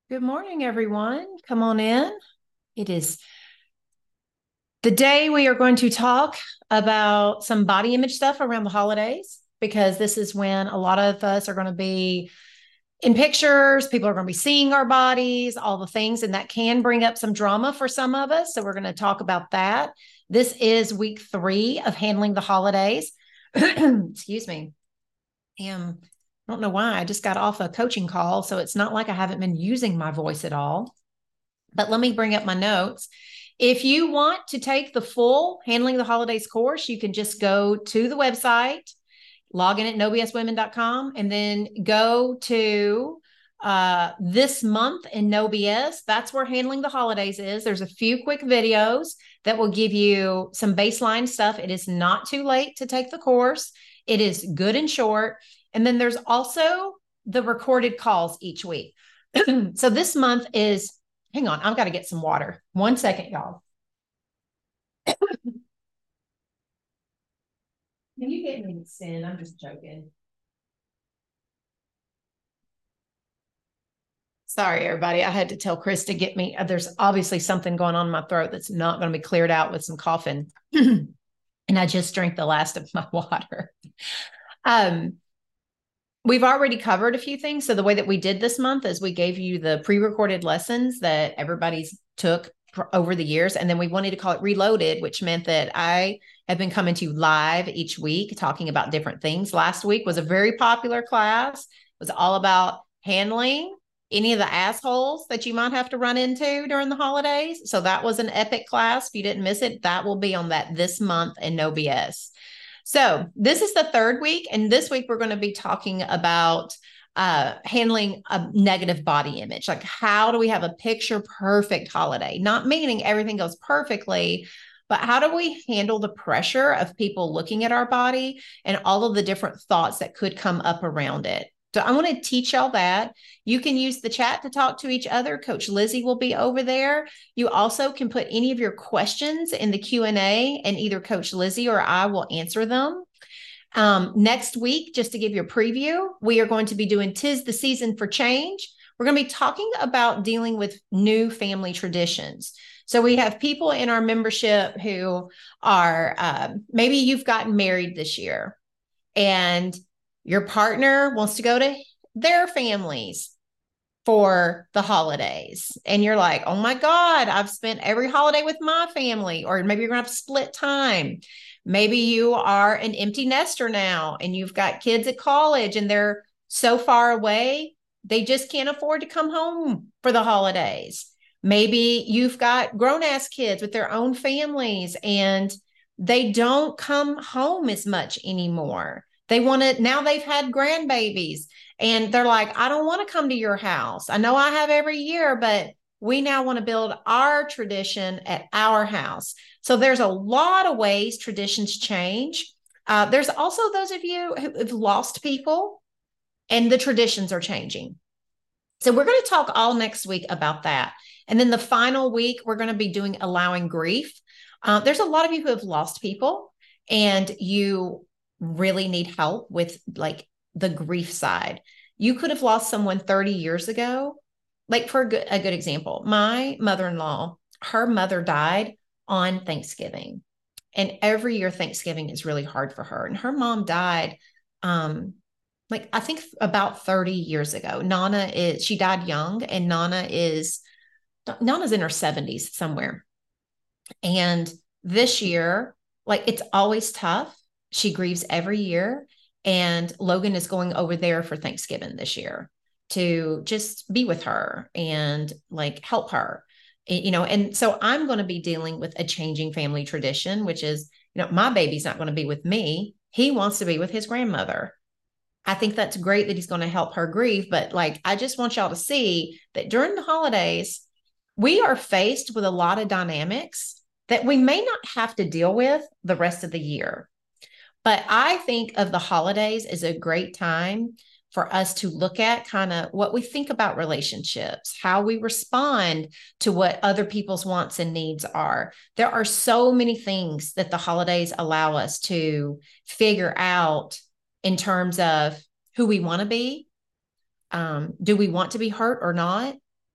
Good morning, everyone. Come on in. It is the day we are going to talk about some body image stuff around the holidays because this is when a lot of us are going to be in pictures. People are going to be seeing our bodies, all the things, and that can bring up some drama for some of us. So, we're going to talk about that. This is week 3 of handling the holidays. Excuse me. I don't know why. I just got off a coaching call. So, it's not like I haven't been using my voice at all. But let me bring up my notes. If you want to take the full Handling the Holidays course, you can just go to the website, log in at nobswomen.com, and then go to this month in No BS. That's where Handling the Holidays is. There's a few quick videos that will give you some baseline stuff. It is not too late to take the course. It is good and short. And then there's also the recorded calls each week. So this month is, hang on, I've got to get some water. 1 second, y'all. Can you get me sin? I'm just joking. Sorry, everybody. I had to tell Chris to get me. There's obviously something going on in my throat that's not going to be cleared out with some coughing. And I just drank the last of my water. Um, we've already covered a few things. So the way that we did this month is we gave you the pre-recorded lessons that everybody's took over the years. And then we wanted to call it Reloaded, which meant that I have been coming to you live each week talking about different things. Last week was a very popular class. It was all about handling any of the assholes that you might have to run into during the holidays. So that was an epic class. If you didn't miss it, that will be on that this month in No BS. So this is the third week, and this week we're going to be talking about handling a negative body image. Like, how do we have a picture perfect holiday? Not meaning everything goes perfectly, but how do we handle the pressure of people looking at our body and all of the different thoughts that could come up around it? So I want to teach y'all that. You can use the chat to talk to each other. Coach Lizzie will be over there. You also can put any of your questions in the Q&A, and either Coach Lizzie or I will answer them. Next week, just to give you a preview, we are going to be doing Tis the Season for Change. We're going to be talking about dealing with new family traditions. So we have people in our membership who are maybe you've gotten married this year and your partner wants to go to their families for the holidays. And you're like, oh my God, I've spent every holiday with my family. Or maybe you're going to have to split time. Maybe you are an empty nester now and you've got kids at college and they're so far away, they just can't afford to come home for the holidays. Maybe you've got grown ass kids with their own families and they don't come home as much anymore. They want to, now they've had grandbabies and they're like, I don't want to come to your house. I know I have every year, but we now want to build our tradition at our house. So there's a lot of ways traditions change. There's also those of you who have lost people and the traditions are changing. So we're going to talk all next week about that. And then the final week, we're going to be doing allowing grief. There's a lot of you who have lost people and you really need help with like the grief side. You could have lost someone 30 years ago. Like for a good example, my mother-in-law, her mother died on Thanksgiving. And every year Thanksgiving is really hard for her. And her mom died like I think about 30 years ago. She died young, and Nana's in her 70s somewhere. And this year, like it's always tough. She grieves every year. And Logan is going over there for Thanksgiving this year to just be with her and like help her. And so I'm going to be dealing with a changing family tradition, which is, my baby's not going to be with me. He wants to be with his grandmother. I think that's great that he's going to help her grieve. But like, I just want y'all to see that during the holidays, we are faced with a lot of dynamics that we may not have to deal with the rest of the year. But I think of the holidays as a great time for us to look at kind of what we think about relationships, how we respond to what other people's wants and needs are. There are so many things that the holidays allow us to figure out in terms of who we want to be. Do we want to be hurt or not?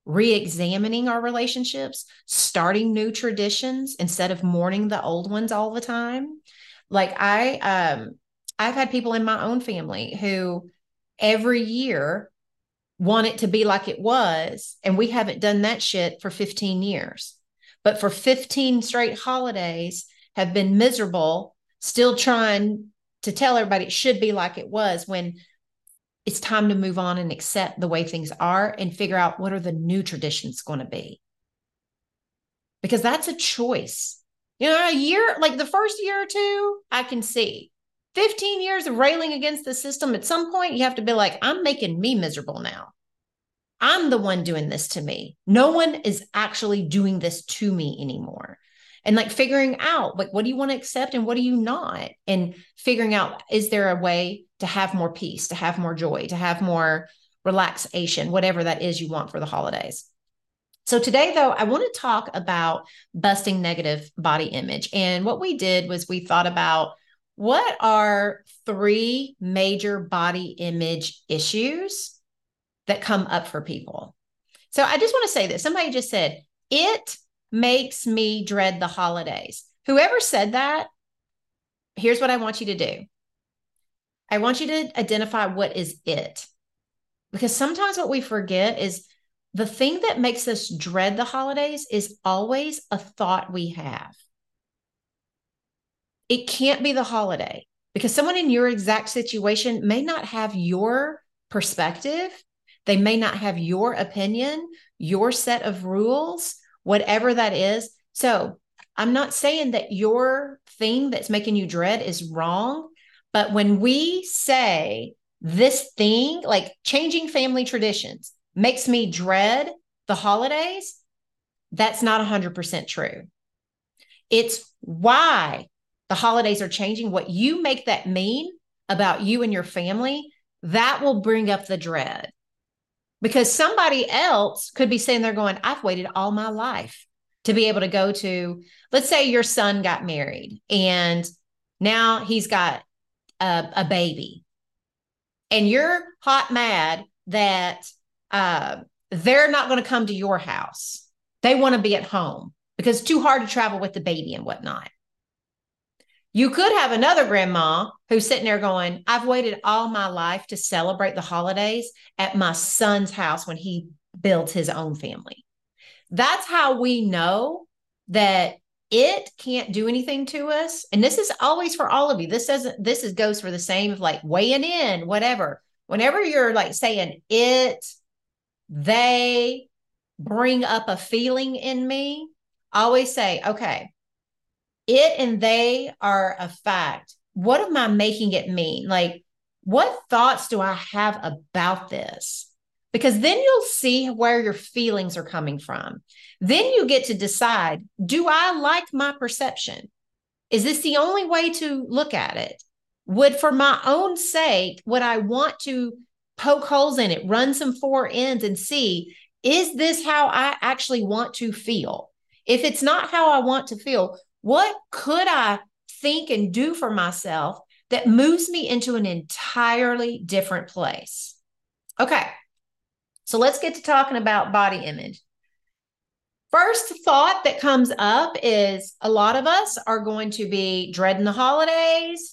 re-examining our relationships, starting new traditions instead of mourning the old ones all the time. Like I've had people in my own family who every year want it to be like it was, and we haven't done that shit for 15 years. But for 15 straight holidays have been miserable, still trying to tell everybody it should be like it was, when it's time to move on and accept the way things are and figure out what are the new traditions going to be. Because that's a choice. You know, a year, like the first year or two, I can see. 15 years of railing against the system, at some point you have to be like, I'm making me miserable now. I'm the one doing this to me. No one is actually doing this to me anymore. And like figuring out, like, what do you want to accept and what do you not? And figuring out, is there a way to have more peace, to have more joy, to have more relaxation, whatever that is you want for the holidays. So today, though, I want to talk about busting negative body image. And what we did was we thought about what are 3 major body image issues that come up for people. So I just want to say this. Somebody just said, it makes me dread the holidays. Whoever said that, here's what I want you to do. I want you to identify what is it. Because sometimes what we forget is the thing that makes us dread the holidays is always a thought we have. It can't be the holiday, because someone in your exact situation may not have your perspective. They may not have your opinion, your set of rules, whatever that is. So I'm not saying that your thing that's making you dread is wrong, but when we say this thing, like changing family traditions, makes me dread the holidays, that's not 100% true. It's why the holidays are changing. What you make that mean about you and your family, that will bring up the dread. Because somebody else could be sitting there going, I've waited all my life to be able to go to, let's say your son got married and now he's got a baby. And you're hot mad that they're not going to come to your house. They want to be at home because it's too hard to travel with the baby and whatnot. You could have another grandma who's sitting there going, I've waited all my life to celebrate the holidays at my son's house when he builds his own family. That's how we know that it can't do anything to us. And this is always for all of you. This goes for the same of like weighing in, whatever. Whenever you're like saying it, they bring up a feeling in me, I always say, okay, it and they are a fact. What am I making it mean? Like, what thoughts do I have about this? Because then you'll see where your feelings are coming from. Then you get to decide, do I like my perception? Is this the only way to look at it? Would, for my own sake, would I want to poke holes in it, run some 4 ends and see, is this how I actually want to feel? If it's not how I want to feel, what could I think and do for myself that moves me into an entirely different place? Okay, so let's get to talking about body image. First thought that comes up is a lot of us are going to be dreading the holidays,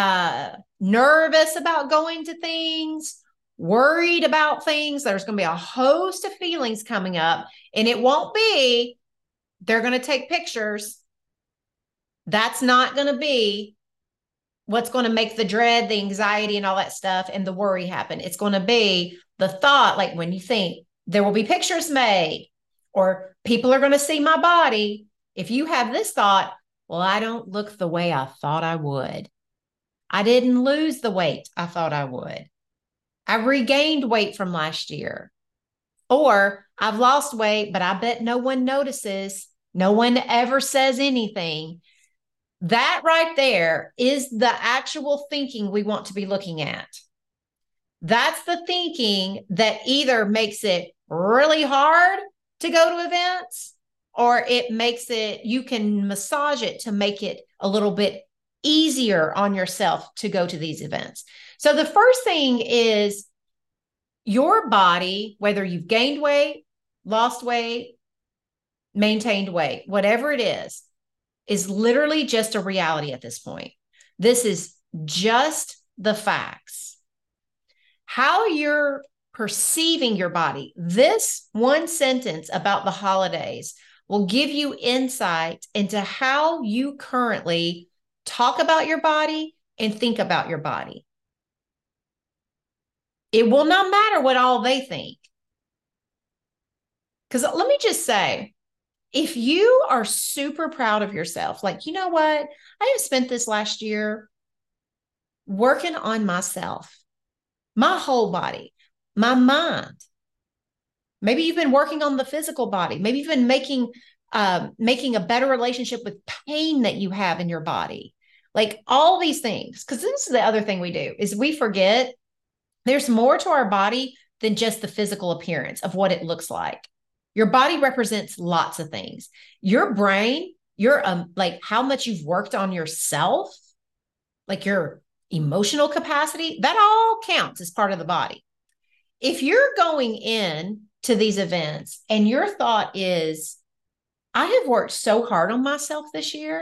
nervous about going to things, worried about things. There's going to be a host of feelings coming up, and it won't be, they're going to take pictures. That's not going to be what's going to make the dread, the anxiety, and all that stuff and the worry happen. It's going to be the thought, like when you think there will be pictures made or people are going to see my body. If you have this thought, well, I don't look the way I thought I would. I didn't lose the weight I thought I would. I regained weight from last year. Or I've lost weight, but I bet no one notices. No one ever says anything. That right there is the actual thinking we want to be looking at. That's the thinking that either makes it really hard to go to events, or it makes it, you can massage it to make it a little bit easier on yourself to go to these events. So the first thing is your body, whether you've gained weight, lost weight, maintained weight, whatever it is literally just a reality at this point. This is just the facts. How you're perceiving your body, this one sentence about the holidays will give you insight into how you currently talk about your body and think about your body. It will not matter what all they think. Because let me just say, if you are super proud of yourself, like, you know what? I have spent this last year working on myself, my whole body, my mind. Maybe you've been working on the physical body. Maybe you've been making a better relationship with pain that you have in your body. Like all these things. Because this is the other thing we do is we forget there's more to our body than just the physical appearance of what it looks like. Your body represents lots of things. Your brain, your like how much you've worked on yourself, like your emotional capacity, that all counts as part of the body. If you're going in to these events and your thought is, I have worked so hard on myself this year,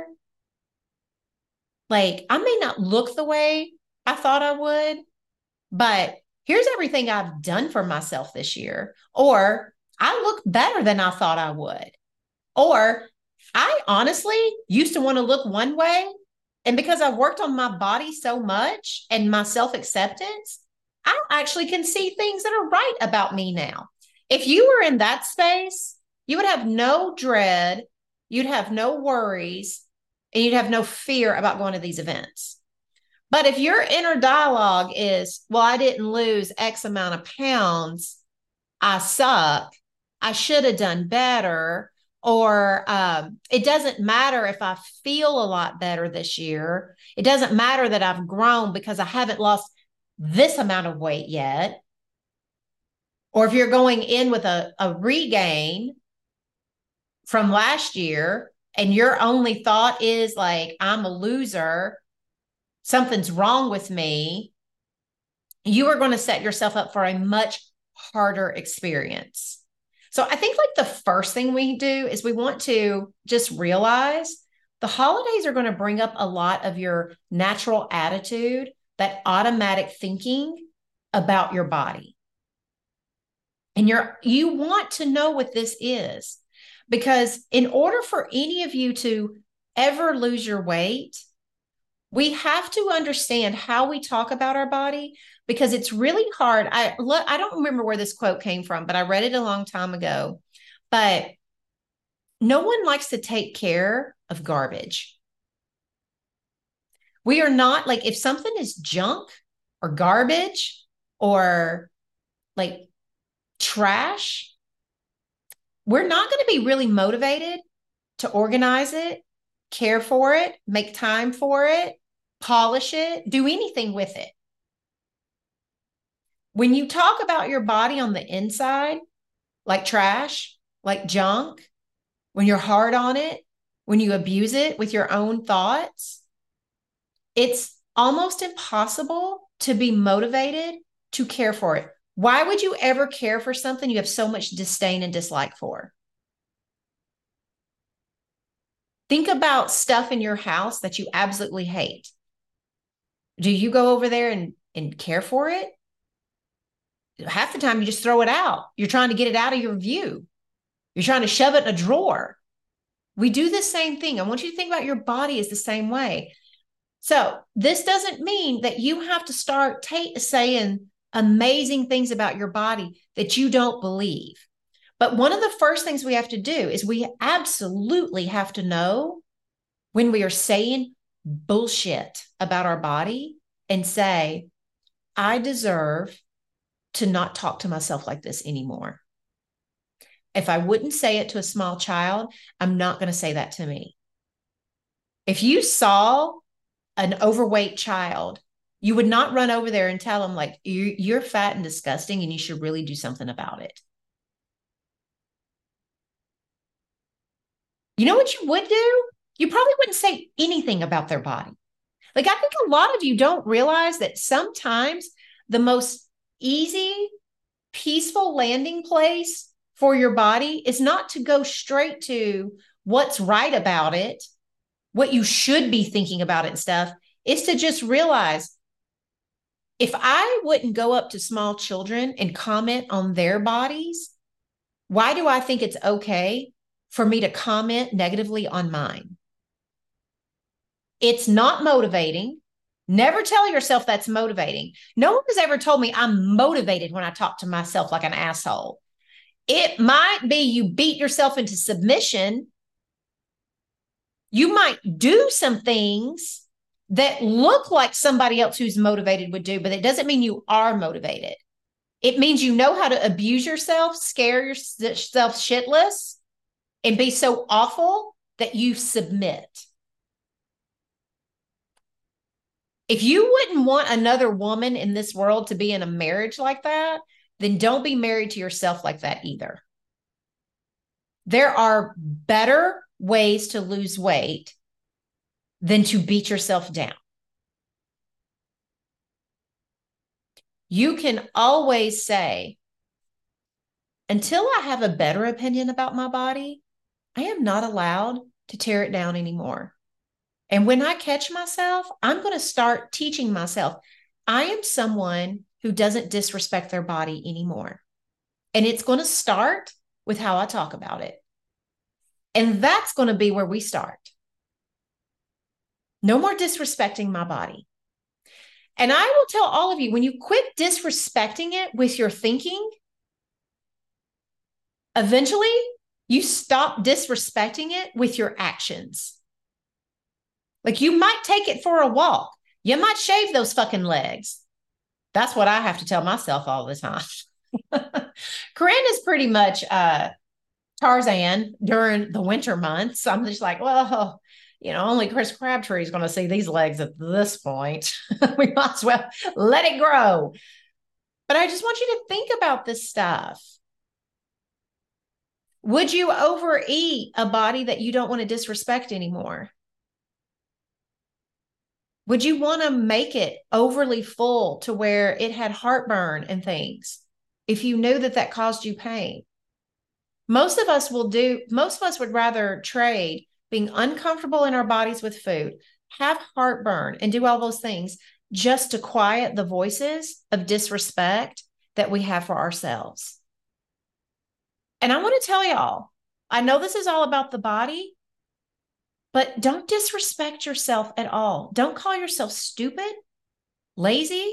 like I may not look the way I thought I would, but here's everything I've done for myself this year. Or I look better than I thought I would. Or I honestly used to want to look one way. And because I've worked on my body so much and my self-acceptance, I actually can see things that are right about me now. If you were in that space, you would have no dread, you'd have no worries, and you'd have no fear about going to these events. But if your inner dialogue is, well, I didn't lose X amount of pounds, I suck, I should have done better, or it doesn't matter if I feel a lot better this year. It doesn't matter that I've grown because I haven't lost this amount of weight yet. Or if you're going in with a regain from last year and your only thought is like, I'm a loser, something's wrong with me, you are going to set yourself up for a much harder experience. So I think like the first thing we do is we want to just realize the holidays are going to bring up a lot of your natural attitude, that automatic thinking about your body. And you want to know what this is, because in order for any of you to ever lose your weight, we have to understand how we talk about our body, because it's really hard. I don't remember where this quote came from, but I read it a long time ago. But no one likes to take care of garbage. We are not like, if something is junk or garbage or like trash, we're not going to be really motivated to organize it, care for it, make time for it, polish it, do anything with it. When you talk about your body on the inside, like trash, like junk, when you're hard on it, when you abuse it with your own thoughts, it's almost impossible to be motivated to care for it. Why would you ever care for something you have so much disdain and dislike for? Think about stuff in your house that you absolutely hate. Do you go over there and care for it? Half the time you just throw it out. You're trying to get it out of your view. You're trying to shove it in a drawer. We do the same thing. I want you to think about your body as the same way. So this doesn't mean that you have to start saying amazing things about your body that you don't believe. But one of the first things we have to do is we absolutely have to know when we are saying bullshit about our body and say, I deserve to not talk to myself like this anymore. If I wouldn't say it to a small child, I'm not going to say that to me. If you saw an overweight child, you would not run over there and tell them like, you're fat and disgusting and you should really do something about it. You know what you would do? You probably wouldn't say anything about their body. Like, I think a lot of you don't realize that sometimes the most easy, peaceful landing place for your body is not to go straight to what's right about it, what you should be thinking about it and stuff. It's to just realize, if I wouldn't go up to small children and comment on their bodies, why do I think it's okay for me to comment negatively on mine? It's not motivating. Never tell yourself that's motivating. No one has ever told me I'm motivated when I talk to myself like an asshole. It might be you beat yourself into submission. You might do some things that look like somebody else who's motivated would do, but it doesn't mean you are motivated. It means you know how to abuse yourself, scare yourself shitless, and be so awful that you submit. If you wouldn't want another woman in this world to be in a marriage like that, then don't be married to yourself like that either. There are better ways to lose weight than to beat yourself down. You can always say, until I have a better opinion about my body, I am not allowed to tear it down anymore. And when I catch myself, I'm going to start teaching myself. I am someone who doesn't disrespect their body anymore. And it's going to start with how I talk about it. And that's going to be where we start. No more disrespecting my body. And I will tell all of you, when you quit disrespecting it with your thinking, eventually you stop disrespecting it with your actions. Like, you might take it for a walk. You might shave those fucking legs. That's what I have to tell myself all the time. Corinne is pretty much Tarzan during the winter months. I'm just like, well, only Chris Crabtree is going to see these legs at this point. We might as well let it grow. But I just want you to think about this stuff. Would you overeat a body that you don't want to disrespect anymore? Would you want to make it overly full to where it had heartburn and things if you knew that that caused you pain? Most of us would rather trade being uncomfortable in our bodies with food, have heartburn, and do all those things just to quiet the voices of disrespect that we have for ourselves. And I want to tell y'all, I know this is all about the body, but don't disrespect yourself at all. Don't call yourself stupid, lazy,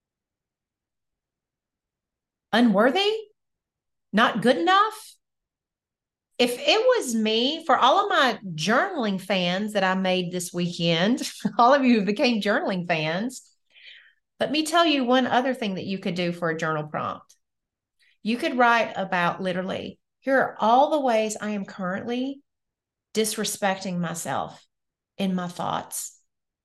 unworthy, not good enough. If it was me, for all of my journaling fans that I made this weekend, all of you who became journaling fans, let me tell you one other thing that you could do for a journal prompt. You could write about, literally, here are all the ways I am currently disrespecting myself in my thoughts,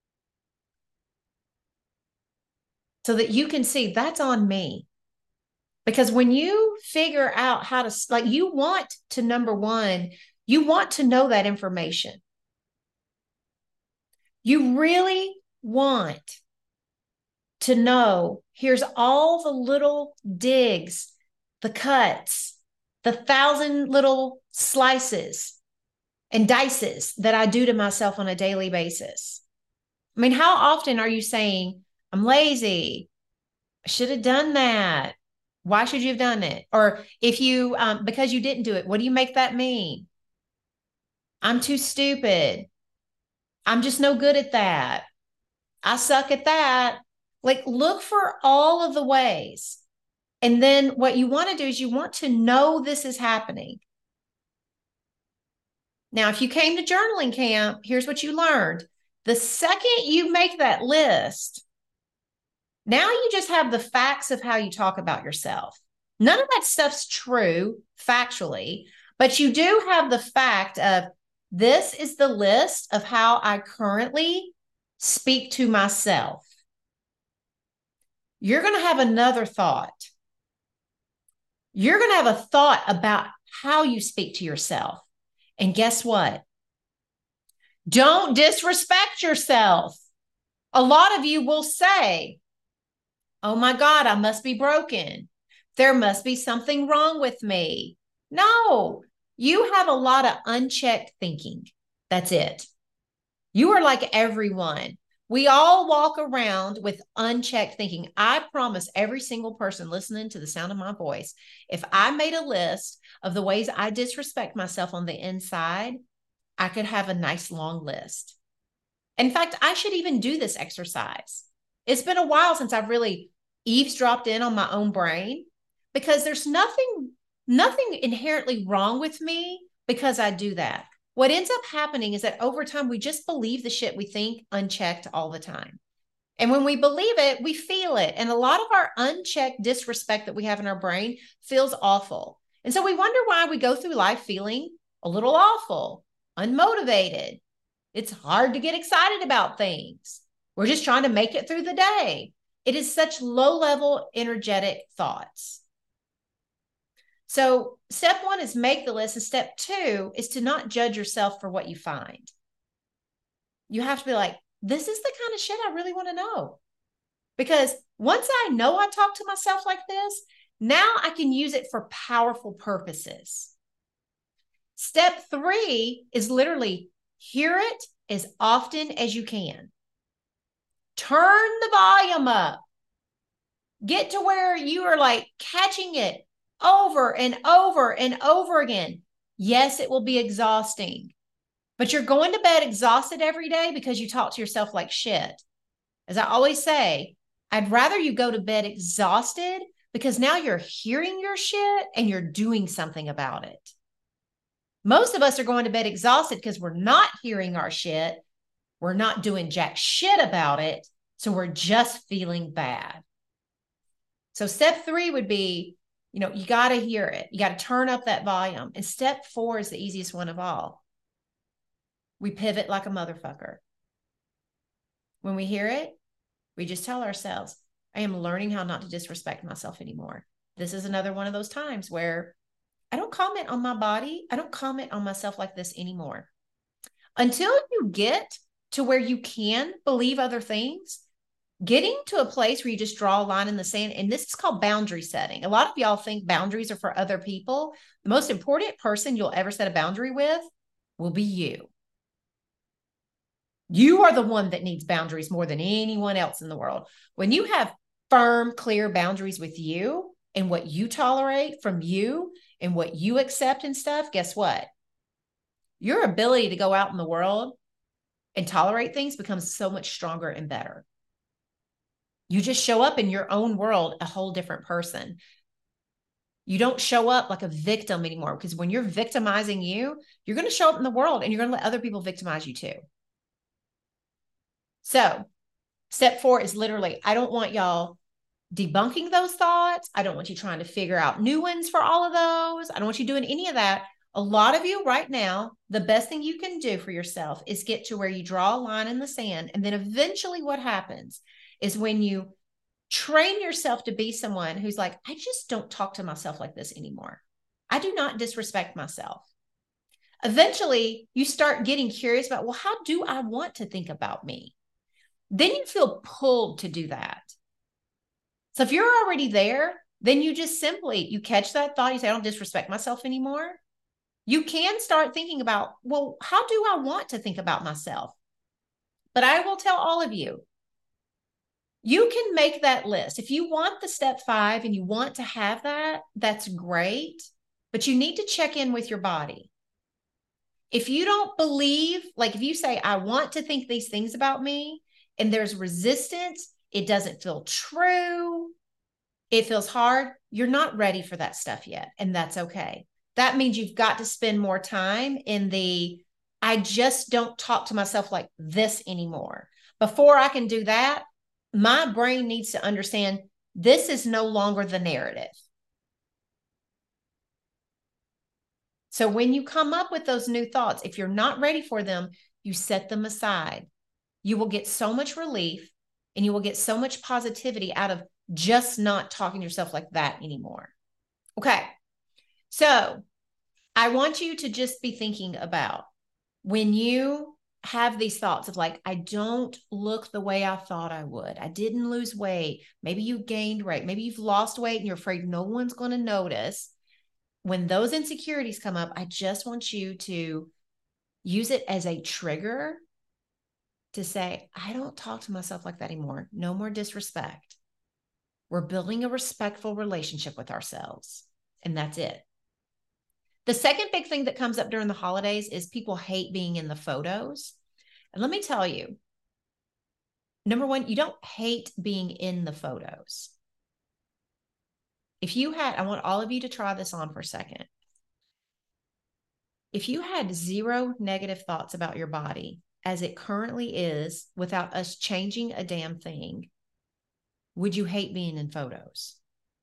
so that you can see that's on me. Because when you figure out how to, like, you want to, number one, you want to know that information. You really want to know, here's all the little digs, the cuts, the 1,000 little slices and dices that I do to myself on a daily basis. I mean, how often are you saying, I'm lazy, I should have done that? Why should you have done it? Or if you, because you didn't do it, what do you make that mean? I'm too stupid. I'm just no good at that. I suck at that. Like, look for all of the ways. And then what you want to do is you want to know this is happening. Now, if you came to journaling camp, here's what you learned. The second you make that list, now you just have the facts of how you talk about yourself. None of that stuff's true factually, but you do have the fact of, this is the list of how I currently speak to myself. You're going to have another thought. You're going to have a thought about how you speak to yourself. And guess what? Don't disrespect yourself. A lot of you will say, oh my God, I must be broken. There must be something wrong with me. No, you have a lot of unchecked thinking. That's it. You are like everyone. We all walk around with unchecked thinking. I promise every single person listening to the sound of my voice, if I made a list of the ways I disrespect myself on the inside, I could have a nice long list. In fact, I should even do this exercise. It's been a while since I've really eavesdropped in on my own brain because there's nothing inherently wrong with me because I do that. What ends up happening is that over time, we just believe the shit we think unchecked all the time. And when we believe it, we feel it. And a lot of our unchecked disrespect that we have in our brain feels awful. And so we wonder why we go through life feeling a little awful, unmotivated. It's hard to get excited about things. We're just trying to make it through the day. It is such low level, energetic thoughts. So step one is make the list. And step two is to not judge yourself for what you find. You have to be like, this is the kind of shit I really want to know. Because once I know I talk to myself like this, now I can use it for powerful purposes. Step three is literally hear it as often as you can. Turn the volume up. Get to where you are like catching it over and over and over again. Yes, it will be exhausting, but you're going to bed exhausted every day because you talk to yourself like shit. As I always say, I'd rather you go to bed exhausted because now you're hearing your shit and you're doing something about it. Most of us are going to bed exhausted because we're not hearing our shit. We're not doing jack shit about it. So we're just feeling bad. So step three would be, you got to hear it. You got to turn up that volume. And step four is the easiest one of all. We pivot like a motherfucker. When we hear it, we just tell ourselves, I am learning how not to disrespect myself anymore. This is another one of those times where I don't comment on my body. I don't comment on myself like this anymore. Until you get to where you can believe other things, getting to a place where you just draw a line in the sand, and this is called boundary setting. A lot of y'all think boundaries are for other people. The most important person you'll ever set a boundary with will be you. You are the one that needs boundaries more than anyone else in the world. When you have firm, clear boundaries with you and what you tolerate from you and what you accept and stuff, guess what? Your ability to go out in the world and tolerate things becomes so much stronger and better. You just show up in your own world a whole different person. You don't show up like a victim anymore, because when you're victimizing you, you're going to show up in the world and you're going to let other people victimize you too. So step four is literally, I don't want y'all debunking those thoughts. I don't want you trying to figure out new ones for all of those. I don't want you doing any of that. A lot of you right now, the best thing you can do for yourself is get to where you draw a line in the sand. And then eventually what happens is when you train yourself to be someone who's like, I just don't talk to myself like this anymore. I do not disrespect myself. Eventually, you start getting curious about, well, how do I want to think about me? Then you feel pulled to do that. So if you're already there, then you just simply, you catch that thought, you say, I don't disrespect myself anymore. You can start thinking about, well, how do I want to think about myself? But I will tell all of you, you can make that list. If you want the step 5 and you want to have that, that's great. But you need to check in with your body. If you don't believe, like if you say, I want to think these things about me, and there's resistance, it doesn't feel true, it feels hard, you're not ready for that stuff yet. And that's okay. That means you've got to spend more time in the, I just don't talk to myself like this anymore. Before I can do that, my brain needs to understand this is no longer the narrative. So when you come up with those new thoughts, if you're not ready for them, you set them aside. You will get so much relief and you will get so much positivity out of just not talking to yourself like that anymore. Okay. So I want you to just be thinking about when you have these thoughts of like, I don't look the way I thought I would. I didn't lose weight. Maybe you gained weight. Maybe you've lost weight and you're afraid no one's going to notice. when those insecurities come up, I just want you to use it as a trigger to say, I don't talk to myself like that anymore. No more disrespect. We're building a respectful relationship with ourselves, and that's it. The second big thing that comes up during the holidays is people hate being in the photos. And let me tell you, number one, you don't hate being in the photos. If you had, I want all of you to try this on for a second. If you had zero negative thoughts about your body as it currently is without us changing a damn thing, would you hate being in photos?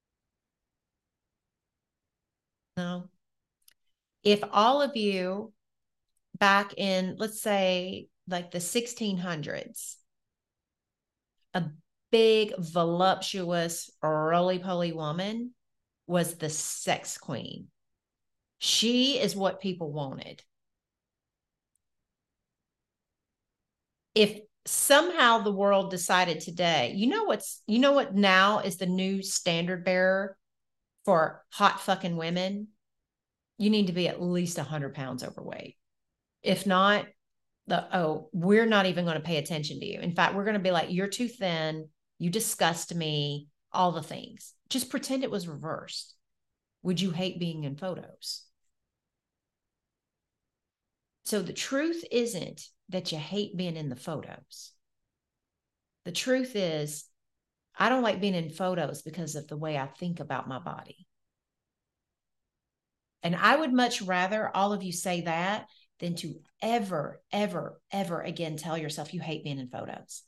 No. If all of you back in, let's say, like the 1600s, a big, voluptuous, roly-poly woman was the sex queen. She is what people wanted. If somehow the world decided today, you know what now is the new standard bearer for hot fucking women? You need to be at least 100 pounds overweight. If not, we're not even going to pay attention to you. In fact, we're going to be like, you're too thin. You disgust me, all the things. Just pretend it was reversed. Would you hate being in photos? So the truth isn't that you hate being in the photos. The truth is, I don't like being in photos because of the way I think about my body. And I would much rather all of you say that than to ever, ever, ever again tell yourself you hate being in photos.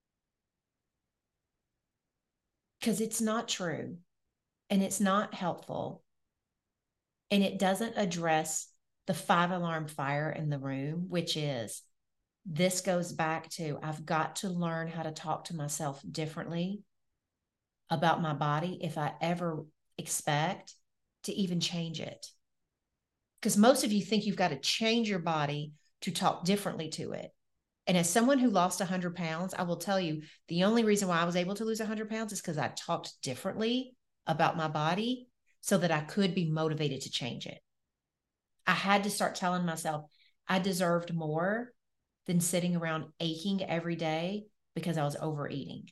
Because it's not true, and it's not helpful, and it doesn't address the 5-alarm fire in the room, which is, this goes back to, I've got to learn how to talk to myself differently about my body if I ever expect to even change it. Because most of you think you've got to change your body to talk differently to it. And as someone who lost 100 pounds, I will tell you, the only reason why I was able to lose 100 pounds is because I talked differently about my body so that I could be motivated to change it. I had to start telling myself I deserved more than sitting around aching every day because I was overeating.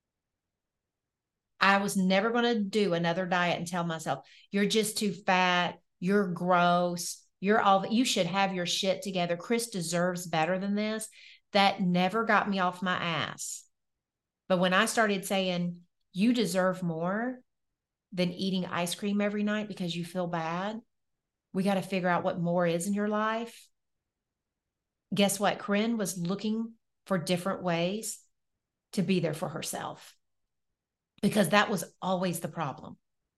I was never going to do another diet and tell myself, you're just too fat, you're gross, you should have your shit together. Chris deserves better than this. That never got me off my ass. But when I started saying, you deserve more than eating ice cream every night because you feel bad, we got to figure out what more is in your life. Guess what? Corinne was looking for different ways to be there for herself, because that was always the problem.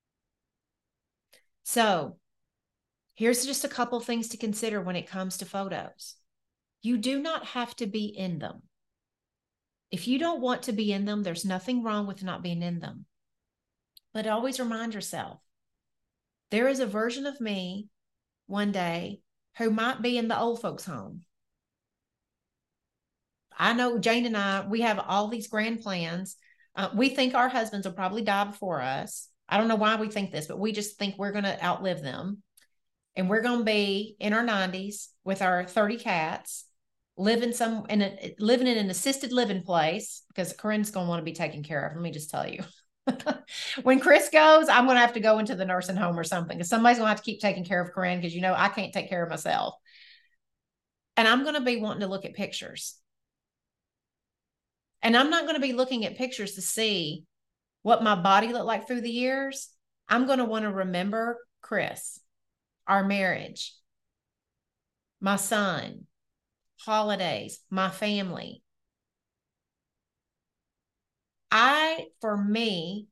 So here's just a couple things to consider when it comes to photos. You do not have to be in them. If you don't want to be in them, there's nothing wrong with not being in them. But always remind yourself, there is a version of me one day who might be in the old folks' home. I know Jane and I, we have all these grand plans. We think our husbands will probably die before us. I don't know why we think this, but we just think we're going to outlive them. And we're going to be in our 90s with our 30 cats, living in an assisted living place, because Corinne's going to want to be taken care of. Let me just tell you. When Chris goes, I'm going to have to go into the nursing home or something, because somebody's going to have to keep taking care of Corinne, because I can't take care of myself. And I'm going to be wanting to look at pictures. And I'm not going to be looking at pictures to see what my body looked like through the years. I'm going to want to remember Chris, our marriage, my son, holidays, my family. For me,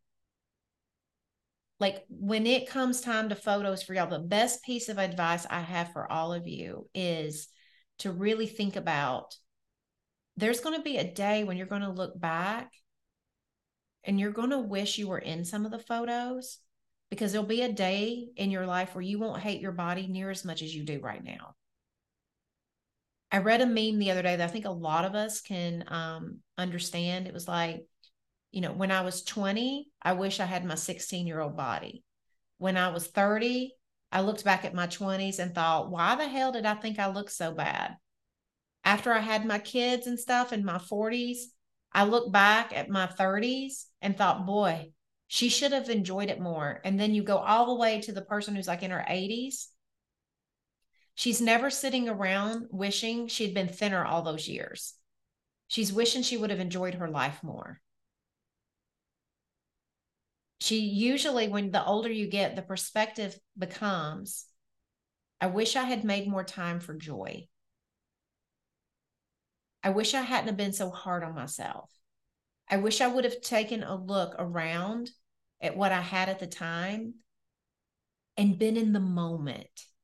like when it comes time to photos for y'all, the best piece of advice I have for all of you is to really think about, there's going to be a day when you're going to look back and you're going to wish you were in some of the photos, because there'll be a day in your life where you won't hate your body near as much as you do right now. I read a meme the other day that I think a lot of us can understand. It was like, when I was 20, I wish I had my 16-year-old body. When I was 30, I looked back at my 20s and thought, why the hell did I think I looked so bad? After I had my kids and stuff in my 40s, I look back at my 30s and thought, boy, she should have enjoyed it more. And then you go all the way to the person who's like in her 80s. She's never sitting around wishing she'd been thinner all those years. She's wishing she would have enjoyed her life more. She usually, when the older you get, the perspective becomes, I wish I had made more time for joy. I wish I hadn't been so hard on myself. I wish I would have taken a look around at what I had at the time and been in the moment.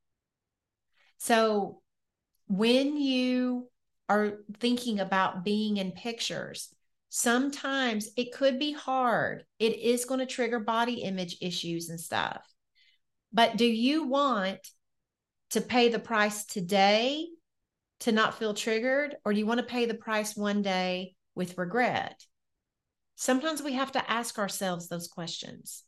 So when you are thinking about being in pictures, sometimes it could be hard. It is going to trigger body image issues and stuff. But do you want to pay the price today to not feel triggered, or do you want to pay the price one day with regret? Sometimes we have to ask ourselves those questions.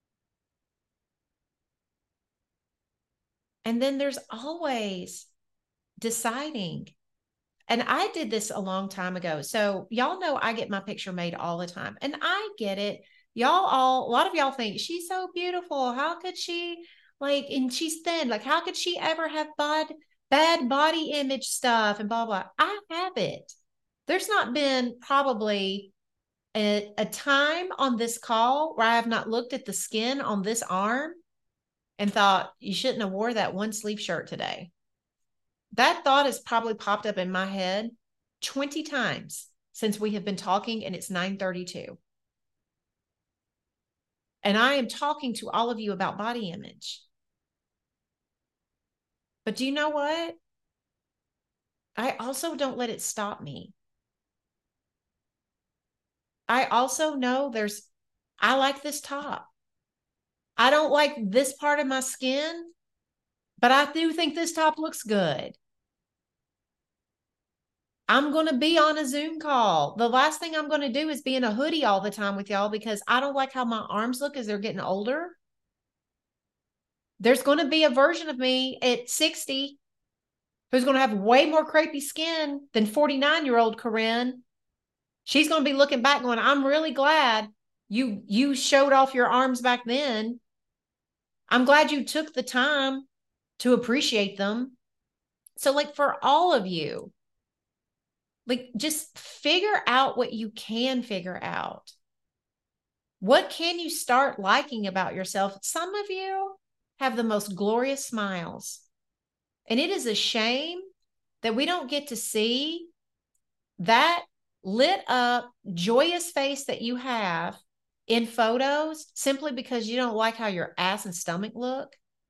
And then there's always deciding. And I did this a long time ago. So y'all know I get my picture made all the time. And I get it. A lot of y'all think she's so beautiful. How could she and she's thin. Like, how could she ever have bad body image stuff and blah, blah. I have it. There's not been probably a time on this call where I have not looked at the skin on this arm and thought, you shouldn't have wore that one sleeve shirt today. That thought has probably popped up in my head 20 times since we have been talking, and it's 9:32. And I am talking to all of you about body image. But do you know what? I also don't let it stop me. I also know I like this top. I don't like this part of my skin, but I do think this top looks good. I'm going to be on a Zoom call. The last thing I'm going to do is be in a hoodie all the time with y'all because I don't like how my arms look as they're getting older. There's going to be a version of me at 60 who's going to have way more crepey skin than 49-year-old Corinne. She's going to be looking back going, I'm really glad you showed off your arms back then. I'm glad you took the time to appreciate them. So for all of you, just figure out what you can figure out. What can you start liking about yourself? Some of you have the most glorious smiles. And it is a shame that we don't get to see that lit up, joyous face that you have in photos simply because you don't like how your ass and stomach look.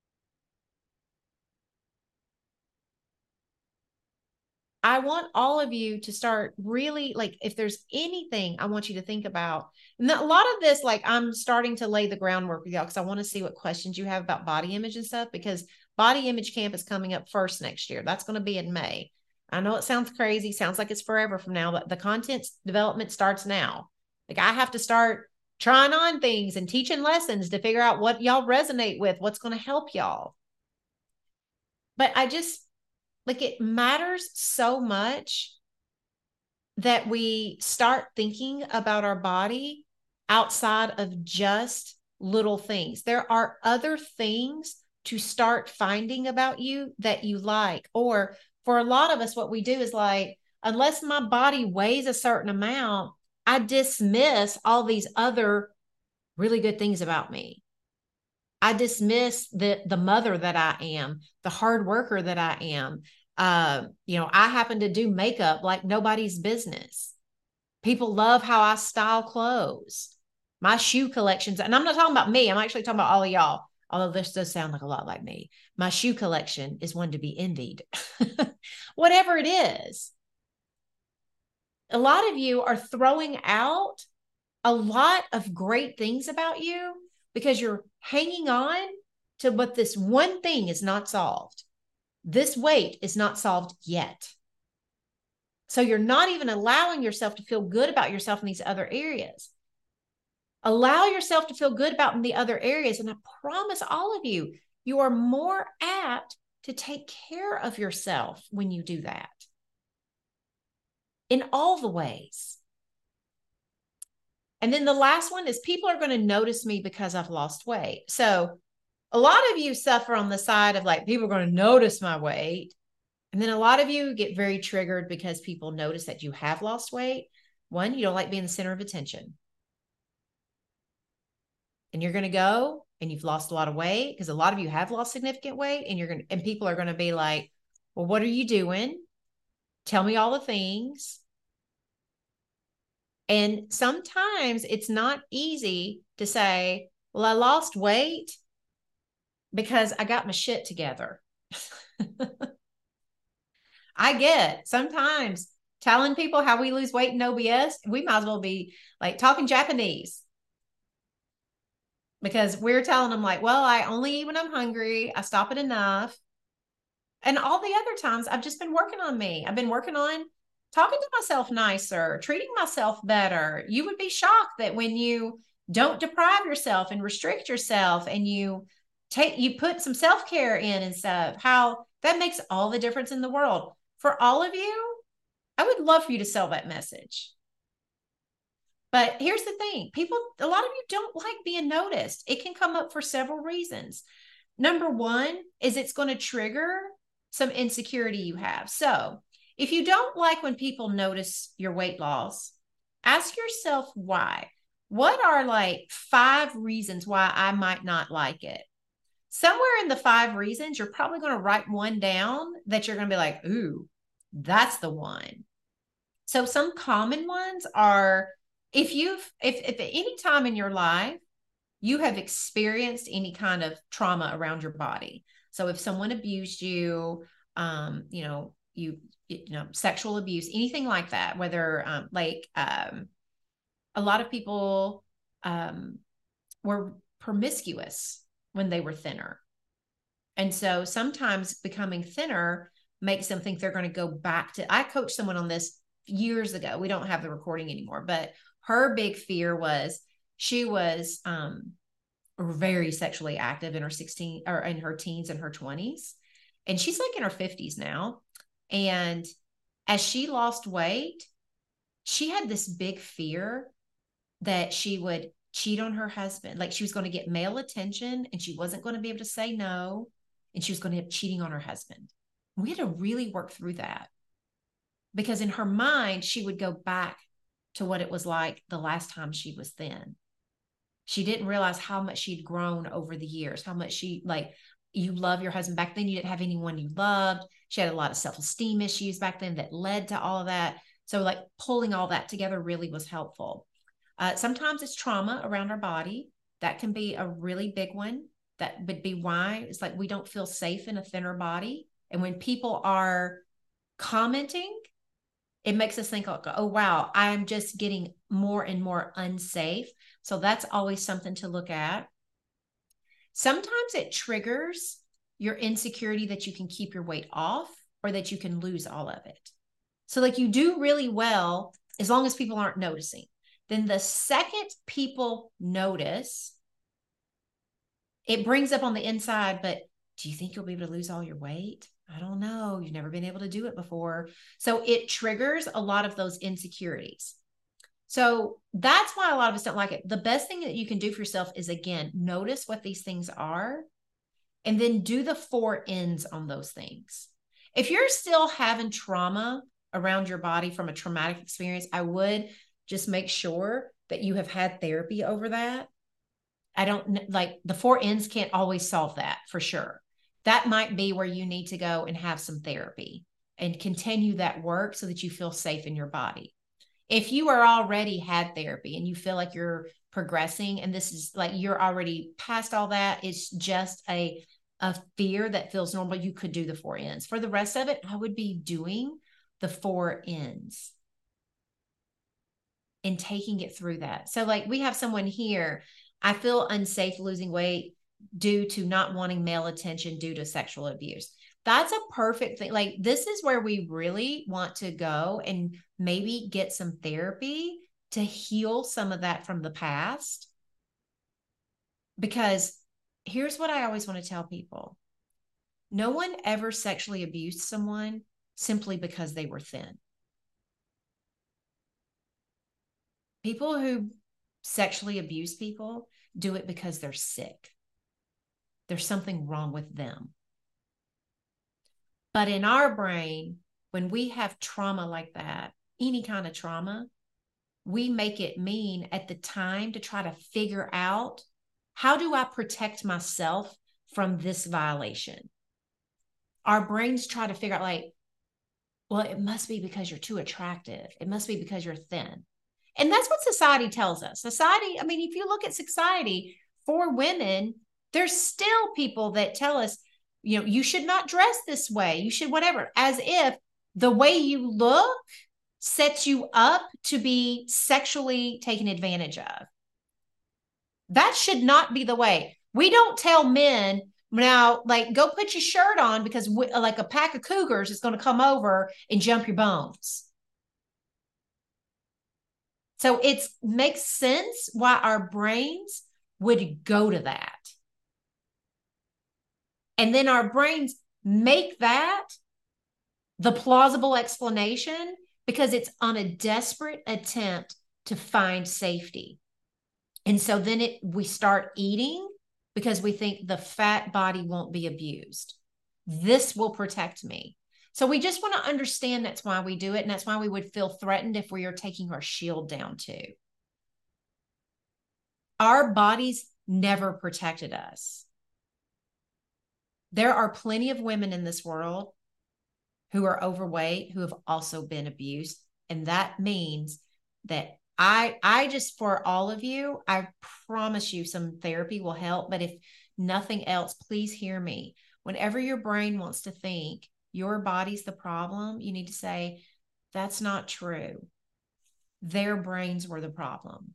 I want all of you to start really, if there's anything I want you to think about, and a lot of this, I'm starting to lay the groundwork with y'all because I want to see what questions you have about body image and stuff, because Body Image Camp is coming up first next year. That's going to be in May. I know it sounds crazy, sounds like it's forever from now, but the content development starts now. I have to start trying on things and teaching lessons to figure out what y'all resonate with, what's going to help y'all. But I just, it matters so much that we start thinking about our body outside of just little things. There are other things to start finding about you that you like. Or for a lot of us, what we do is unless my body weighs a certain amount, I dismiss all these other really good things about me. I dismiss the mother that I am, the hard worker that I am. I happen to do makeup like nobody's business. People love how I style clothes, my shoe collections. And I'm not talking about me. I'm actually talking about all of y'all. Although this does sound like a lot like me. My shoe collection is one to be envied. Whatever it is. A lot of you are throwing out a lot of great things about you because you're hanging on to what this one thing is not solved. This weight is not solved yet. So you're not even allowing yourself to feel good about yourself in these other areas. Allow yourself to feel good about in the other areas. And I promise all of you, you are more apt to take care of yourself when you do that in all the ways. And then the last one is people are going to notice me because I've lost weight. So a lot of you suffer on the side of like, people are going to notice my weight. And then a lot of you get very triggered because people notice that you have lost weight. One, you don't like being the center of attention. And you're going to go and you've lost a lot of weight because a lot of you have lost significant weight, and people are going to be like, well, what are you doing? Tell me all the things. And sometimes it's not easy to say, well, I lost weight because I got my shit together. I get sometimes telling people how we lose weight in OBS, we might as well be like talking Japanese. Because we're telling them like, well, I only eat when I'm hungry. I stop it enough. And all the other times I've just been working on me. I've been working on talking to myself nicer, treating myself better. You would be shocked that when you don't deprive yourself and restrict yourself and you put some self-care in and stuff, how that makes all the difference in the world. For all of you, I would love for you to sell that message. But here's the thing, a lot of you don't like being noticed. It can come up for several reasons. Number one is it's going to trigger some insecurity you have. So if you don't like when people notice your weight loss, ask yourself why. What are like 5 reasons why I might not like it? Somewhere in the 5 reasons, you're probably going to write one down that you're going to be like, ooh, that's the one. So some common ones are, if at any time in your life you have experienced any kind of trauma around your body. So if someone abused you, sexual abuse, anything like that, whether a lot of people were promiscuous when they were thinner. And so sometimes becoming thinner makes them think they're going to go back to, I coached someone on this years ago. We don't have the recording anymore, but her big fear was she was very sexually active in her teens and her 20s. And she's like in her 50s now. And as she lost weight, she had this big fear that she would cheat on her husband. Like she was going to get male attention and she wasn't going to be able to say no. And she was going to end up cheating on her husband. We had to really work through that because in her mind, she would go back to what it was like the last time she was thin. She didn't realize how much she'd grown over the years, how much you love your husband. Back then, you didn't have anyone you loved. She had a lot of self-esteem issues back then that led to all of that. So like pulling all that together really was helpful. Sometimes it's trauma around our body. That can be a really big one. That would be why it's like we don't feel safe in a thinner body. And when people are commenting, it makes us think, like, oh, wow, I'm just getting more and more unsafe. So that's always something to look at. Sometimes it triggers your insecurity that you can keep your weight off or that you can lose all of it. So like you do really well as long as people aren't noticing. Then the second people notice, it brings up on the inside, but do you think you'll be able to lose all your weight? I don't know. You've never been able to do it before. So it triggers a lot of those insecurities. So that's why a lot of us don't like it. The best thing that you can do for yourself is, again, notice what these things are and then do the 4 ends on those things. If you're still having trauma around your body from a traumatic experience, I would just make sure that you have had therapy over that. I don't like the 4 ends can't always solve that for sure. That might be where you need to go and have some therapy and continue that work so that you feel safe in your body. If you are already had therapy and you feel like you're progressing and this is like you're already past all that, it's just a fear that feels normal, you could do the 4 ends. For the rest of it, I would be doing the 4 ends and taking it through that. So like we have someone here, I feel unsafe losing weight due to not wanting male attention due to sexual abuse. That's a perfect thing. Like this is where we really want to go and maybe get some therapy to heal some of that from the past. Because here's what I always want to tell people. No one ever sexually abused someone simply because they were thin. People who sexually abuse people do it because they're sick. There's something wrong with them. But in our brain, when we have trauma like that, any kind of trauma, we make it mean at the time to try to figure out, how do I protect myself from this violation? Our brains try to figure out, like, well, it must be because you're too attractive. It must be because you're thin. And that's what society tells us. Society, I mean, if you look at society for women, there's still people that tell us, you know, you should not dress this way. You should whatever, as if the way you look sets you up to be sexually taken advantage of. That should not be the way. We don't tell men now, like, go put your shirt on because like a pack of cougars is going to come over and jump your bones. So it makes sense why our brains would go to that. And then our brains make that the plausible explanation because it's on a desperate attempt to find safety. And so then we start eating because we think the fat body won't be abused. This will protect me. So we just want to understand that's why we do it. And that's why we would feel threatened if we are taking our shield down too. Our bodies never protected us. There are plenty of women in this world who are overweight, who have also been abused. And that means that I just, for all of you, I promise you some therapy will help. But if nothing else, please hear me. Whenever your brain wants to think your body's the problem, you need to say, that's not true. Their brains were the problem.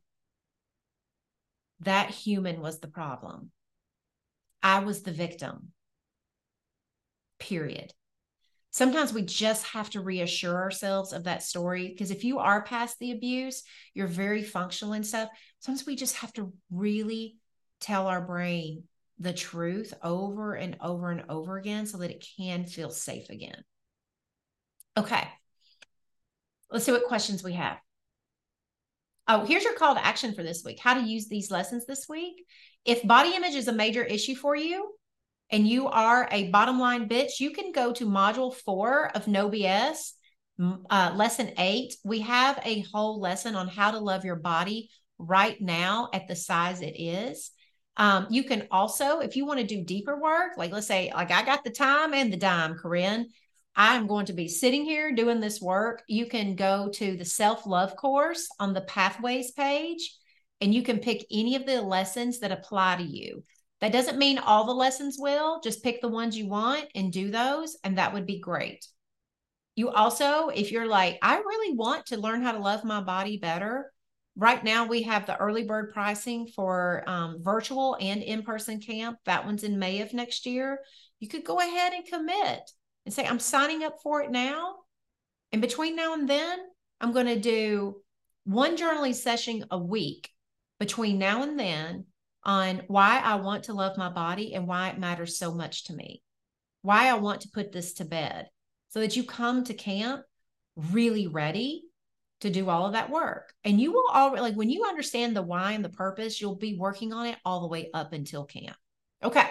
That human was the problem. I was the victim. Period. Sometimes we just have to reassure ourselves of that story, because if you are past the abuse, you're very functional and stuff. Sometimes we just have to really tell our brain the truth over and over and over again so that it can feel safe again. Okay. Let's see what questions we have. Oh, here's your call to action for this week. How to use these lessons this week. If body image is a major issue for you, and you are a bottom line bitch, you can go to module 4 of No BS, lesson 8. We have a whole lesson on how to love your body right now at the size it is. You can also, if you want to do deeper work, like let's say, like I got the time and the dime, Corinne, I'm going to be sitting here doing this work. You can go to the self-love course on the Pathways page, and you can pick any of the lessons that apply to you. That doesn't mean all the lessons will. Just pick the ones you want and do those, and that would be great. You also, if you're like, I really want to learn how to love my body better, right now we have the early bird pricing for virtual and in-person camp. That one's in May of next year. You could go ahead and commit and say, I'm signing up for it now. And between now and then, I'm going to do one journaling session a week between now and then on why I want to love my body and why it matters so much to me, why I want to put this to bed, so that you come to camp really ready to do all of that work. And you will already, like when you understand the why and the purpose, you'll be working on it all the way up until camp. Okay.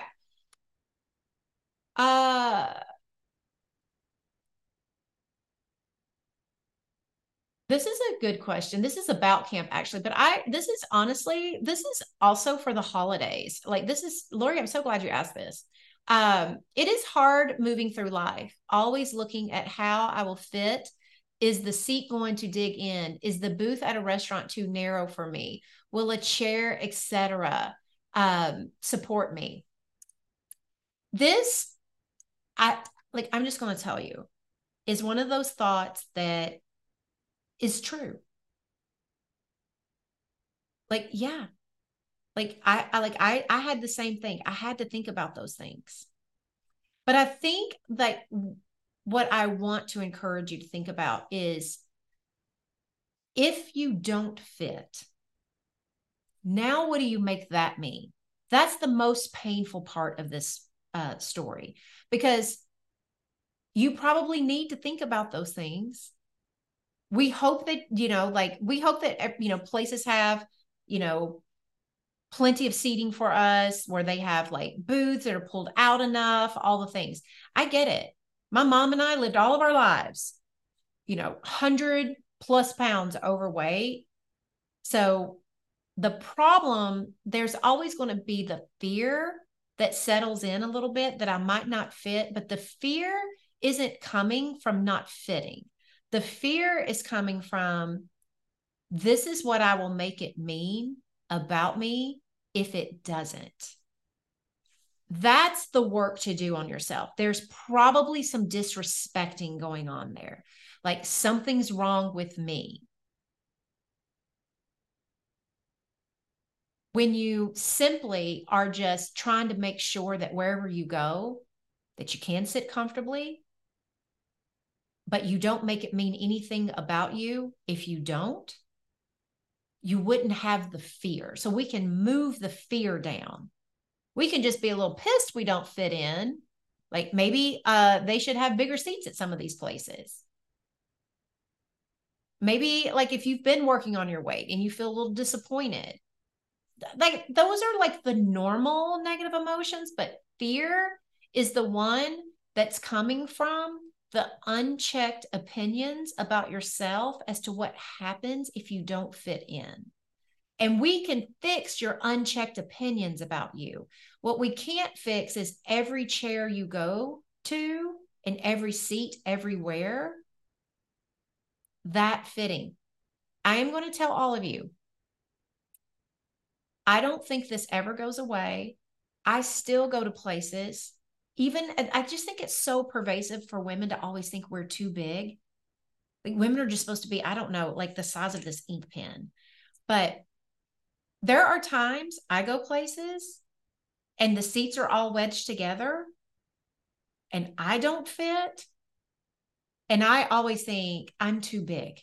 This is a good question. This is about camp actually, but this is also for the holidays. Like Lori, I'm so glad you asked this. It is hard moving through life, always looking at how I will fit. Is the seat going to dig in? Is the booth at a restaurant too narrow for me? Will a chair, etc., support me? This, I'm just going to tell you, is one of those thoughts that is true. Like, yeah. Like I had the same thing. I had to think about those things. But I think that what I want to encourage you to think about is, if you don't fit, now what do you make that mean? That's the most painful part of this story, because you probably need to think about those things. We hope that, we hope that, places have, plenty of seating for us, where they have like booths that are pulled out enough, all the things. I get it. My mom and I lived all of our lives, 100+ pounds overweight. So the problem, there's always going to be the fear that settles in a little bit that I might not fit, but the fear isn't coming from not fitting. The fear is coming from, this is what I will make it mean about me if it doesn't. That's the work to do on yourself. There's probably some disrespecting going on there. Like, something's wrong with me. When you simply are just trying to make sure that wherever you go, that you can sit comfortably, but you don't make it mean anything about you if you don't, you wouldn't have the fear. So we can move the fear down. We can just be a little pissed we don't fit in. Like, maybe they should have bigger seats at some of these places. Maybe, like, if you've been working on your weight and you feel a little disappointed, like, those are like the normal negative emotions, but fear is the one that's coming from the unchecked opinions about yourself as to what happens if you don't fit in. And we can fix your unchecked opinions about you. What we can't fix is every chair you go to and every seat everywhere, that fitting. I am going to tell all of you, I don't think this ever goes away. I still go to places. Even, I just think it's so pervasive for women to always think we're too big. Like, women are just supposed to be, I don't know, like the size of this ink pen. But there are times I go places and the seats are all wedged together and I don't fit. And I always think I'm too big,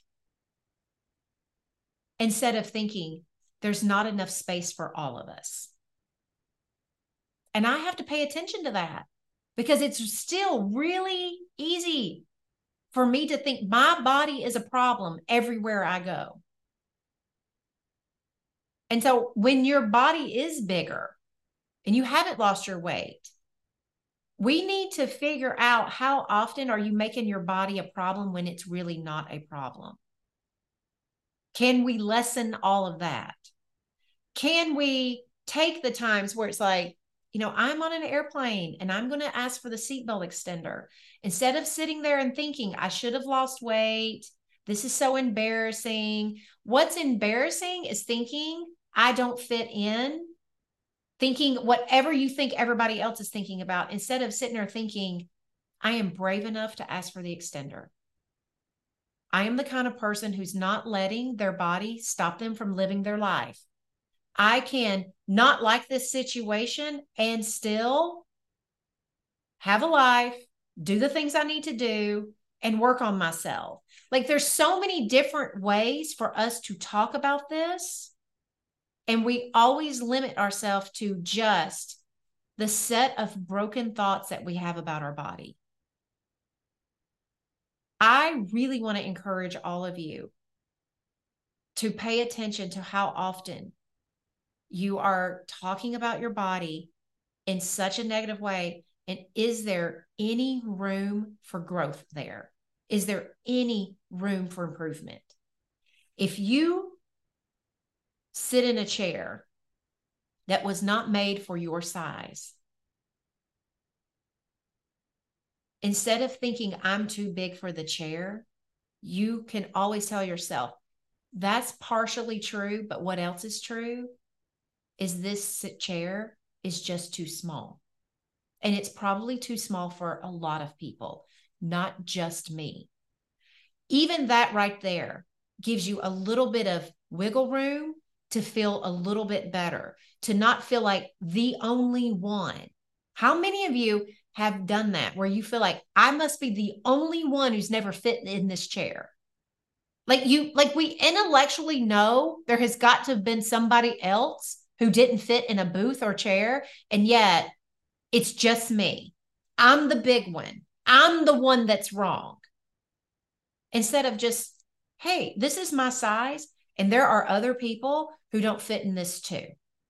instead of thinking there's not enough space for all of us. And I have to pay attention to that, because it's still really easy for me to think my body is a problem everywhere I go. And so when your body is bigger and you haven't lost your weight, we need to figure out, how often are you making your body a problem when it's really not a problem? Can we lessen all of that? Can we take the times where it's like, I'm on an airplane and I'm going to ask for the seatbelt extender, instead of sitting there and thinking I should have lost weight, this is so embarrassing. What's embarrassing is thinking I don't fit in, thinking whatever you think everybody else is thinking about, instead of sitting there thinking I am brave enough to ask for the extender. I am the kind of person who's not letting their body stop them from living their life. I can not like this situation and still have a life, do the things I need to do, and work on myself. Like, there's so many different ways for us to talk about this. And we always limit ourselves to just the set of broken thoughts that we have about our body. I really want to encourage all of you to pay attention to how often you are talking about your body in such a negative way. And is there any room for growth there? Is there any room for improvement? If you sit in a chair that was not made for your size, instead of thinking I'm too big for the chair, you can always tell yourself, that's partially true, but what else is true is this chair is just too small. And it's probably too small for a lot of people, not just me. Even that right there gives you a little bit of wiggle room to feel a little bit better, to not feel like the only one. How many of you have done that, where you feel like I must be the only one who's never fit in this chair? Like we intellectually know there has got to have been somebody else who didn't fit in a booth or chair. And yet it's just me. I'm the big one. I'm the one that's wrong. Instead of just, hey, this is my size, and there are other people who don't fit in this too.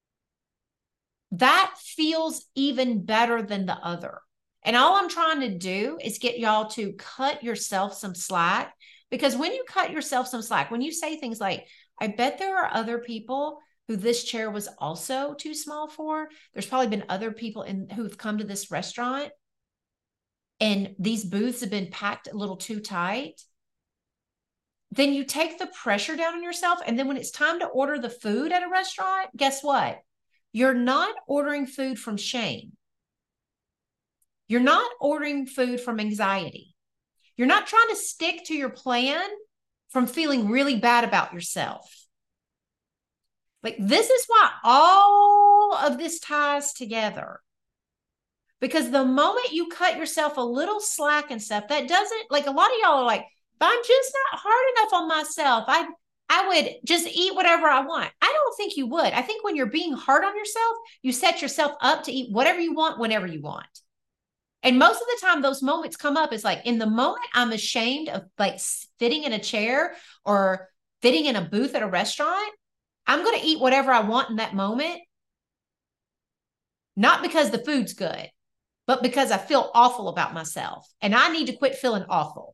That feels even better than the other. And all I'm trying to do is get y'all to cut yourself some slack, because when you cut yourself some slack, when you say things like, I bet there are other people who this chair was also too small for. There's probably been other people who've come to this restaurant and these booths have been packed a little too tight. Then you take the pressure down on yourself. And then when it's time to order the food at a restaurant, guess what? You're not ordering food from shame. You're not ordering food from anxiety. You're not trying to stick to your plan from feeling really bad about yourself. Like, this is why all of this ties together. Because the moment you cut yourself a little slack and stuff, that doesn't, like, a lot of y'all are like, but I'm just not hard enough on myself. I would just eat whatever I want. I don't think you would. I think when you're being hard on yourself, you set yourself up to eat whatever you want, whenever you want. And most of the time, those moments come up. It's like, in the moment I'm ashamed of like fitting in a chair or fitting in a booth at a restaurant, I'm going to eat whatever I want in that moment. Not because the food's good, but because I feel awful about myself. And I need to quit feeling awful.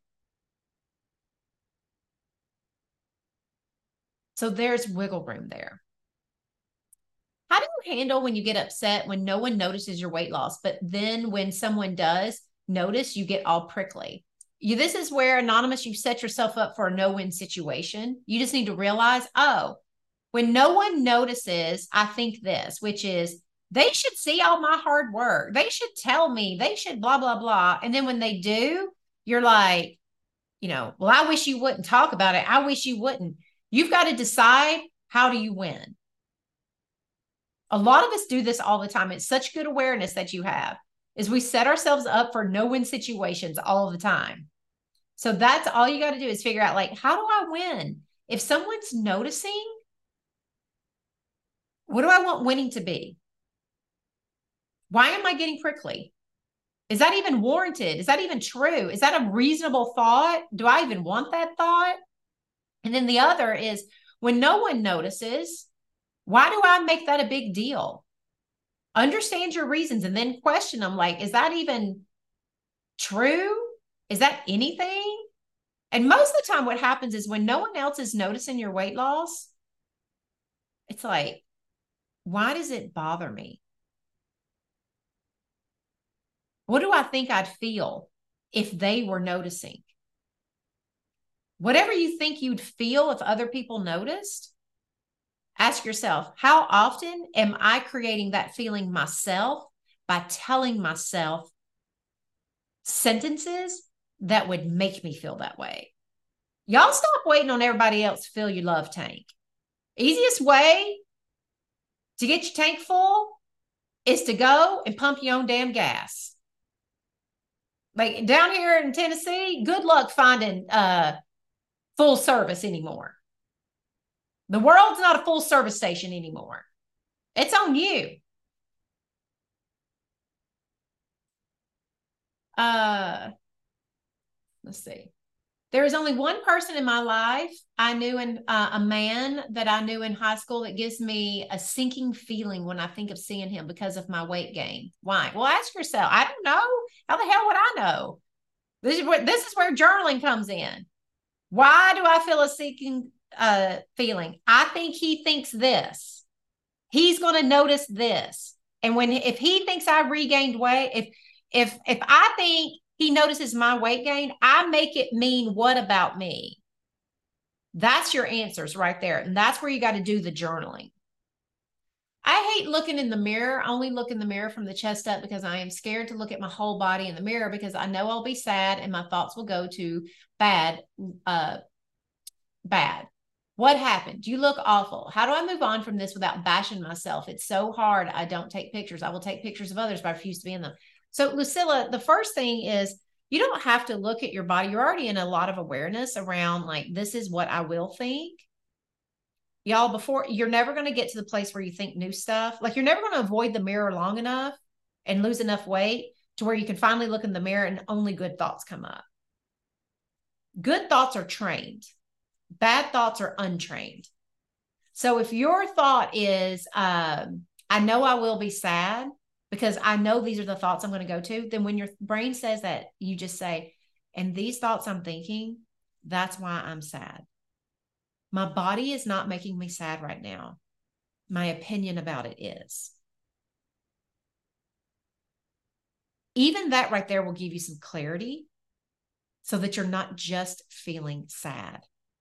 So there's wiggle room there. How do you handle when you get upset when no one notices your weight loss, but then when someone does notice, you get all prickly? This is where, Anonymous, you set yourself up for a no-win situation. You just need to realize, oh, when no one notices, I think this, which is, they should see all my hard work. They should tell me. They should blah, blah, blah. And then when they do, you're like, well, I wish you wouldn't talk about it. I wish you wouldn't. You've got to decide, how do you win? A lot of us do this all the time. It's such good awareness that you have, is we set ourselves up for no-win situations all the time. So that's all you got to do, is figure out, like, how do I win? If someone's noticing, what do I want winning to be? Why am I getting prickly? Is that even warranted? Is that even true? Is that a reasonable thought? Do I even want that thought? And then the other is, when no one notices, why do I make that a big deal? Understand your reasons and then question them. Like, is that even true? Is that anything? And most of the time what happens is, when no one else is noticing your weight loss, it's like, why does it bother me? What do I think I'd feel if they were noticing? Whatever you think you'd feel if other people noticed, ask yourself, how often am I creating that feeling myself by telling myself sentences that would make me feel that way? Y'all stop waiting on everybody else to fill your love tank. Easiest way to get your tank full is to go and pump your own damn gas. Like, down here in Tennessee, good luck finding full service anymore. The world's not a full service station anymore. It's on you. Let's see. There is only one person in my life I knew, a man that I knew in high school, that gives me a sinking feeling when I think of seeing him because of my weight gain. Why? Well, ask yourself. I don't know. How the hell would I know? This is where journaling comes in. Why do I feel a sinking feeling? I think he thinks this. He's going to notice this. And if he thinks I regained weight, if I think he notices my weight gain, I make it mean what about me? That's your answers right there. And that's where you got to do the journaling. I hate looking in the mirror. I only look in the mirror from the chest up, because I am scared to look at my whole body in the mirror, because I know I'll be sad and my thoughts will go to bad. What happened? You look awful. How do I move on from this without bashing myself? It's so hard. I don't take pictures. I will take pictures of others, but I refuse to be in them. So, Lucilla, the first thing is, you don't have to look at your body. You're already in a lot of awareness around, like, this is what I will think. Y'all, before you're never going to get to the place where you think new stuff. Like you're never going to avoid the mirror long enough and lose enough weight to where you can finally look in the mirror and only good thoughts come up. Good thoughts are trained. Bad thoughts are untrained. So if your thought is, I know I will be sad because I know these are the thoughts I'm going to go to, then when your brain says that, you just say, and these thoughts I'm thinking, that's why I'm sad. My body is not making me sad right now. My opinion about it is. Even that right there will give you some clarity so that you're not just feeling sad.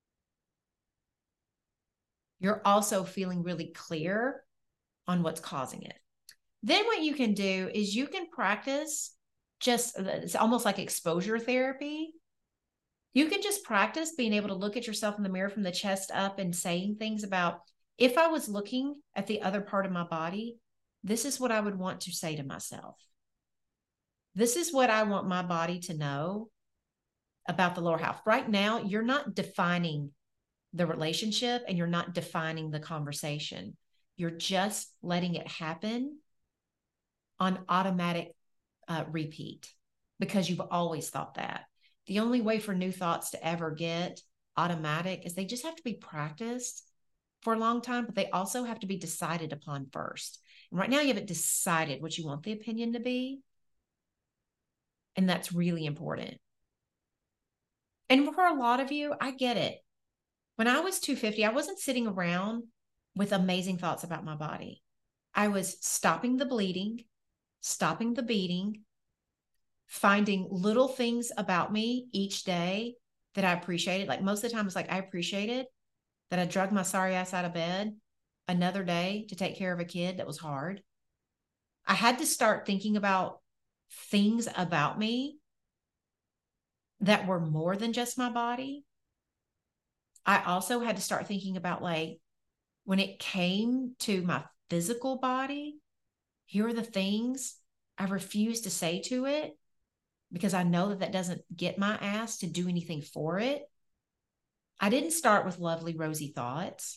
You're also feeling really clear on what's causing it. Then what you can do is you can practice it's almost like exposure therapy. You can just practice being able to look at yourself in the mirror from the chest up and saying things about, if I was looking at the other part of my body, this is what I would want to say to myself. This is what I want my body to know about the lower half. Right now, you're not defining the relationship and you're not defining the conversation. You're just letting it happen on automatic repeat because you've always thought that. The only way for new thoughts to ever get automatic is they just have to be practiced for a long time, but they also have to be decided upon first. And right now you haven't decided what you want the opinion to be. And that's really important. And for a lot of you, I get it. When I was 250, I wasn't sitting around with amazing thoughts about my body. I was stopping the bleeding, stopping the beating, finding little things about me each day that I appreciated. Like most of the time, it's like I appreciated that I dragged my sorry ass out of bed another day to take care of a kid that was hard. I had to start thinking about things about me that were more than just my body. I also had to start thinking about, like, when it came to my physical body, here are the things I refuse to say to it because I know that that doesn't get my ass to do anything for it. I didn't start with lovely, rosy thoughts.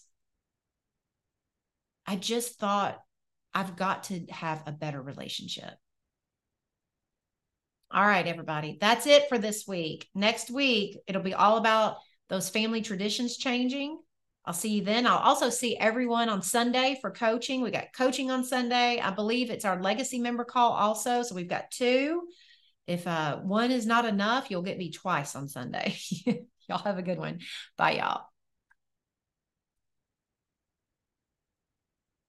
I just thought I've got to have a better relationship. All right, everybody. That's it for this week. Next week, it'll be all about those family traditions changing. I'll see you then. I'll also see everyone on Sunday for coaching. We got coaching on Sunday. I believe it's our legacy member call also. So we've got 2. If one is not enough, you'll get me twice on Sunday. Y'all have a good one. Bye, y'all.